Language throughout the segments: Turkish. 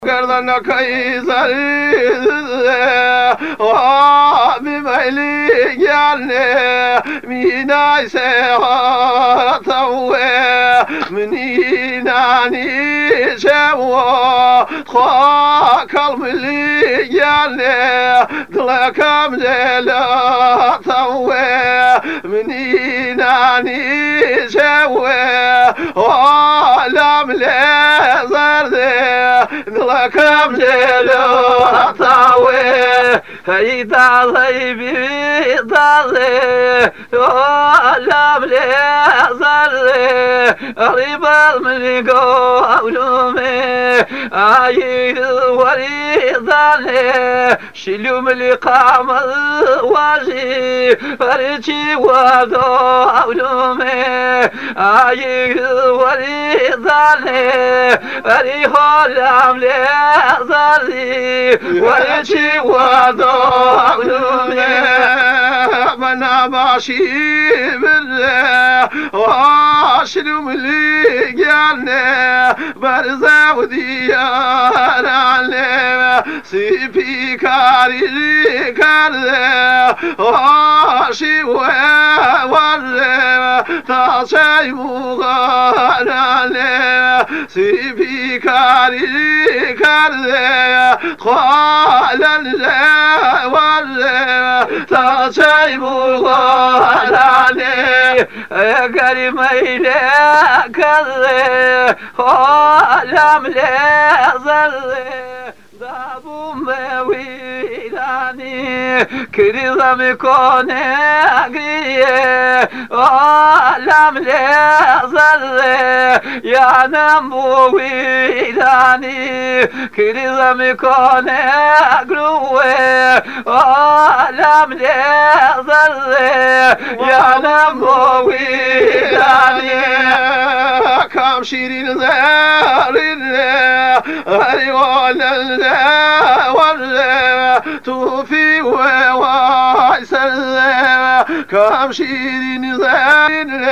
Gardana kayser bimeyli gelne minay sehatawe minani şevo kalmili gelne dilakam zelatawe minani şevo alamle zarde dilakam zelatawe hey dalay bir dalay alamle zarde ribal min qawlume ayil waridane shilum liqam waji farchi wadawlume ayil waridane riholam le zardi farchi wadawlume bana başı واشلم لي جالنا برزا وديار علم سيبي كاري كاري واشي وورم تاشي مغار علم سيبي كاري كاري خالا ورم تاشي مغار علم كريميلة كذي عالم لازل دابو مويلاني كريزة مكوني أقريه عالم لازل يا نمو ويلاني كريزة مكوني أقروه عالم لازل يا نمو ويلاني كم شيرين زارين هري ولا توفي ووايسر كم شيرين زارين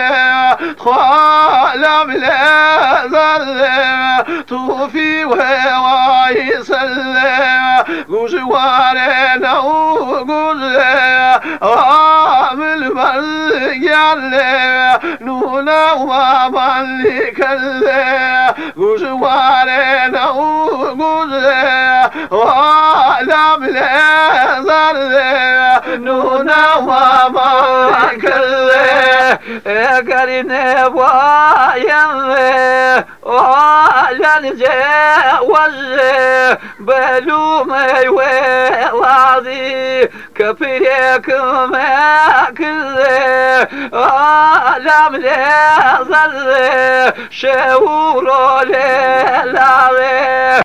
خالم لا زر توفي ووايسر قوش وارنا وقول عامل برجال نونا ومالك قوش وارنا وقول وعلم لازر نونا ومالك قرينا ويم وعلن جاوز بلوم وعظي كفريك ما كذا عالم لازر شعور للعظيم